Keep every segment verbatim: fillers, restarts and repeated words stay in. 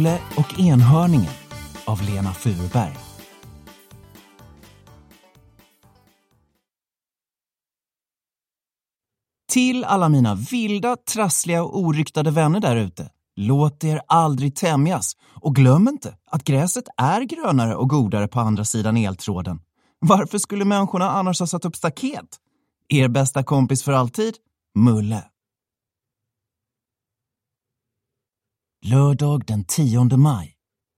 Mulle och enhörningen av Lena Furberg. Till alla mina vilda, trassliga och oryktade vänner där ute. Låt er aldrig tämjas och glöm inte att gräset är grönare och godare på andra sidan eltråden. Varför skulle människorna annars ha satt upp staket? Er bästa kompis för alltid, Mulle. Lördag den tionde maj.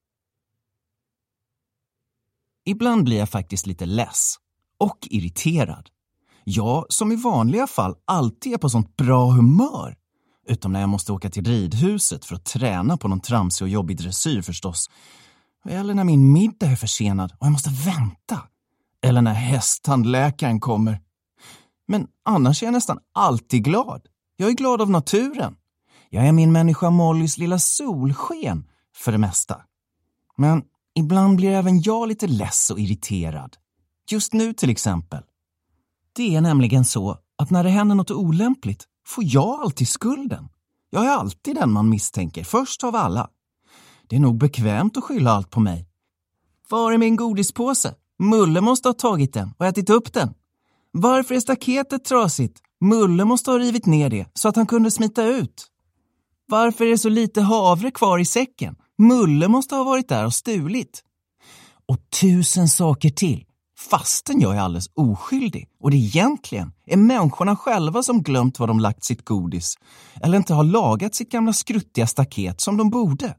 Ibland blir jag faktiskt lite less och irriterad. Jag som i vanliga fall alltid är på sånt bra humör. Utom när jag måste åka till ridhuset för att träna på någon tramsig och jobbig dressyr förstås. Eller när min middag är försenad och jag måste vänta. Eller när hästtandläkaren kommer. Men annars är jag nästan alltid glad. Jag är glad av naturen. Jag är min människa Mollys lilla solsken för det mesta. Men ibland blir även jag lite less och irriterad. Just nu till exempel. Det är nämligen så att när det händer något olämpligt får jag alltid skulden. Jag är alltid den man misstänker, först av alla. Det är nog bekvämt att skylla allt på mig. Var är min godispåse? Mulle måste ha tagit den och ätit upp den. Varför är staketet trasigt? Mulle måste ha rivit ner det så att han kunde smita ut. Varför är det så lite havre kvar i säcken? Mulle måste ha varit där och stulit. Och tusen saker till. Fastän jag är alldeles oskyldig. Och det egentligen är människorna själva som glömt var de lagt sitt godis. Eller inte har lagat sitt gamla skruttiga staket som de borde.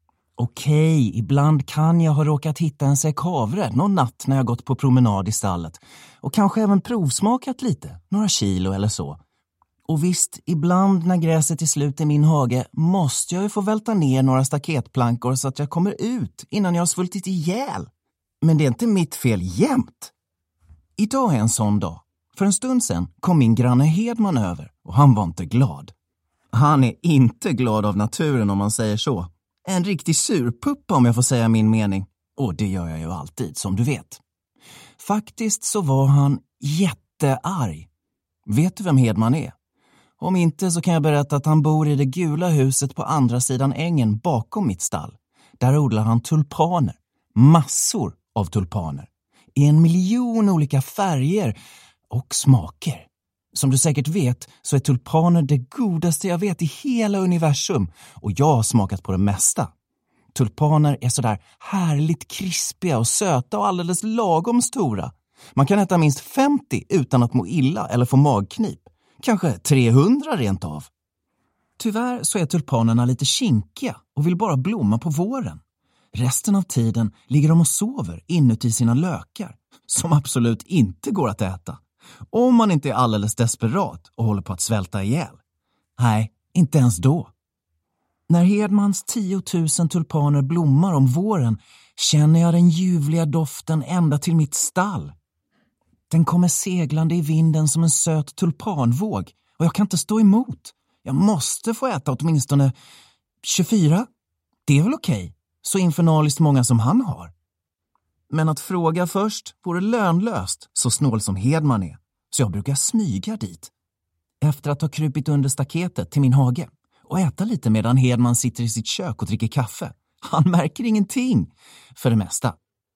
Okej, ibland kan jag ha råkat hitta en säck havre någon natt när jag gått på promenad i stallet. Och kanske även provsmakat lite, några kilo eller så. Och visst, ibland när gräset är slut i min hage måste jag ju få välta ner några staketplankor så att jag kommer ut innan jag har svultit ihjäl. Men det är inte mitt fel jämt. Idag är en sån dag. För en stund sedan kom min granne Hedman över och han var inte glad. Han är inte glad av naturen om man säger så. En riktig surpuppa om jag får säga min mening. Och det gör jag ju alltid som du vet. Faktiskt så var han jättearg. Vet du vem Hedman är? Om inte så kan jag berätta att han bor i det gula huset på andra sidan ängen bakom mitt stall. Där odlar han tulpaner. Massor av tulpaner. I en miljon olika färger och smaker. Som du säkert vet så är tulpaner det godaste jag vet i hela universum. Och jag har smakat på det mesta. Tulpaner är sådär härligt krispiga och söta och alldeles lagom stora. Man kan äta minst femtio utan att må illa eller få magknip. Kanske trehundra rent av. Tyvärr så är tulpanerna lite kinkiga och vill bara blomma på våren. Resten av tiden ligger de och sover inuti sina lökar, som absolut inte går att äta. Om man inte är alldeles desperat och håller på att svälta ihjäl. Nej, inte ens då. När Hedmans tiotusen tulpaner blommar om våren känner jag den ljuvliga doften ända till mitt stall. Den kommer seglande i vinden som en söt tulpanvåg och jag kan inte stå emot. Jag måste få äta åtminstone tjugofyra. Det är väl okej, så infernaliskt många som han har. Men att fråga först vore lönlöst, så snål som Hedman är. Så jag brukar smyga dit. Efter att ha krupit under staketet till min hage och äta lite medan Hedman sitter i sitt kök och dricker kaffe. Han märker ingenting, för det mesta.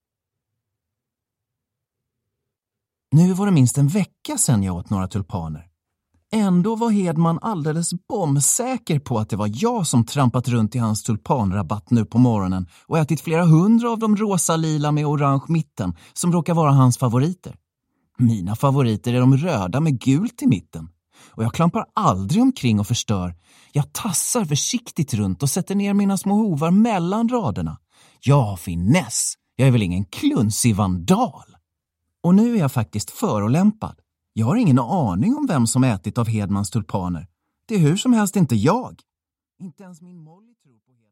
Nu var det minst en vecka sedan jag åt några tulpaner. Ändå var Hedman alldeles bombsäker på att det var jag som trampat runt i hans tulpanrabatt nu på morgonen och ätit flera hundra av de rosa-lila med orange mitten som råkar vara hans favoriter. Mina favoriter är de röda med gult i mitten. Och jag klampar aldrig omkring och förstör. Jag tassar försiktigt runt och sätter ner mina små hovar mellan raderna. Jag har finess. Jag är väl ingen klunsig vandal. Och nu är jag faktiskt förolämpad. Jag har ingen aning om vem som ätit av Hedmans tulpaner. Det är hur som helst inte jag. Inte ens min Molly tror på Hedman.